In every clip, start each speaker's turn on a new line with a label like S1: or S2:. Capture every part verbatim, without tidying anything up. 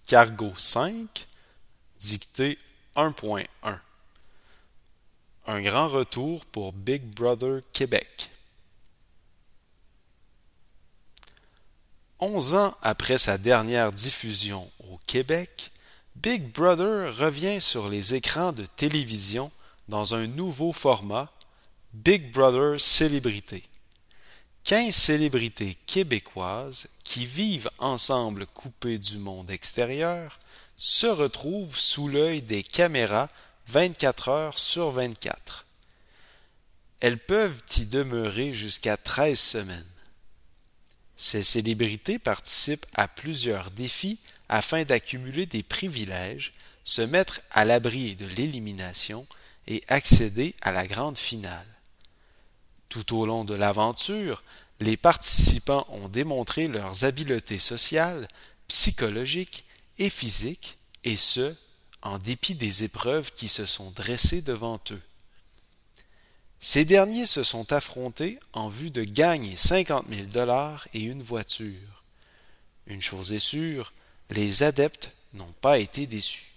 S1: Cargo cinq, dictée un point un. Un grand retour pour Big Brother Québec. Onze ans après sa dernière diffusion au Québec, Big Brother revient sur les écrans de télévision dans un nouveau format, Big Brother Célébrités. quinze célébrités québécoises qui vivent ensemble coupées du monde extérieur se retrouvent sous l'œil des caméras vingt-quatre heures sur vingt-quatre. Elles peuvent y demeurer jusqu'à treize semaines. Ces célébrités participent à plusieurs défis afin d'accumuler des privilèges, se mettre à l'abri de l'élimination et accéder à la grande finale. Tout au long de l'aventure, les participants ont démontré leurs habiletés sociales, psychologiques et physiques, et ce, en dépit des épreuves qui se sont dressées devant eux. Ces derniers se sont affrontés en vue de gagner cinquante mille dollars et une voiture. Une chose est sûre, les adeptes n'ont pas été déçus.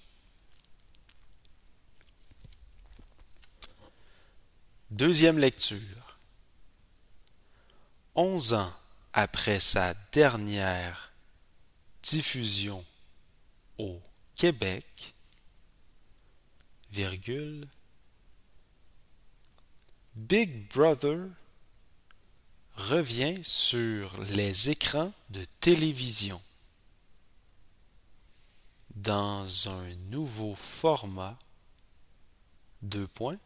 S1: Deuxième lecture. Onze ans après sa dernière diffusion au Québec, virgule, Big Brother revient sur les écrans de télévision dans un nouveau format, deux points,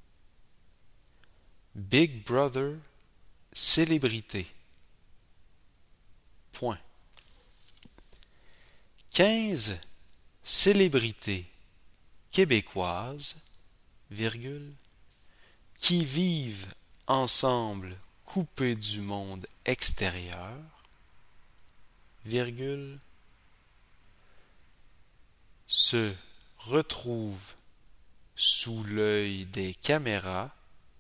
S1: Big Brother Célébrité. Point. quinze célébrités québécoises, virgule, qui vivent ensemble coupées du monde extérieur, virgule, se retrouvent sous l'œil des caméras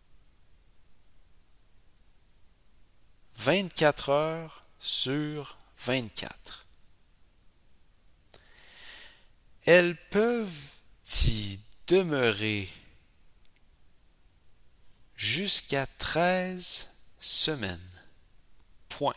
S1: vingt-quatre heures sur vingt-quatre. Elles peuvent y demeurer jusqu'à treize semaines. Point.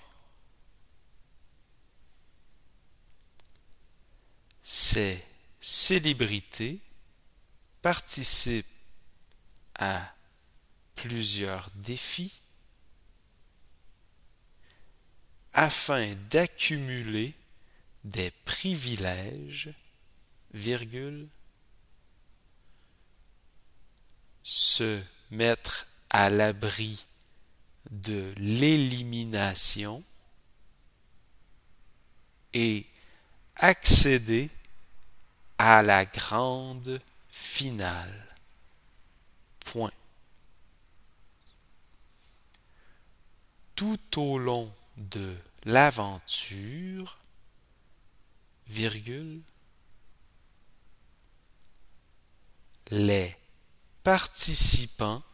S1: Ces célébrités participent à plusieurs défis afin d'accumuler des privilèges, virgule, se mettre à l'abri de l'élimination et accéder à la grande finale. Point. Tout au long de l'aventure, virgule, les participants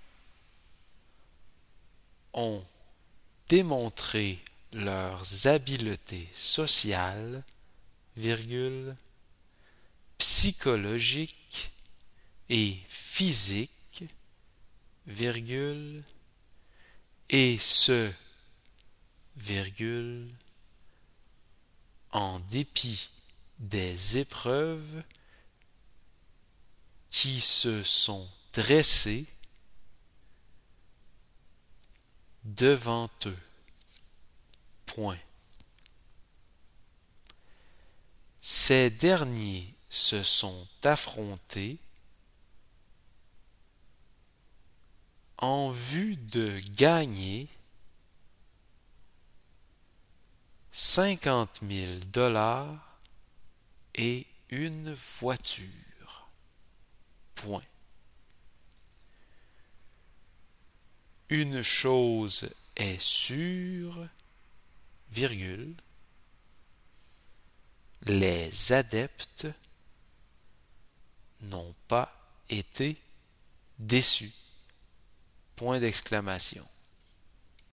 S1: ont démontré leurs habiletés sociales, virgule, psychologiques et physiques, virgule, et ce, virgule, en dépit des épreuves qui se sont dressées devant eux. Point. Ces derniers se sont affrontés en vue de gagner cinquante mille dollars et une voiture. Point. Une chose est sûre, virgule, les adeptes n'ont pas été déçus. Point d'exclamation.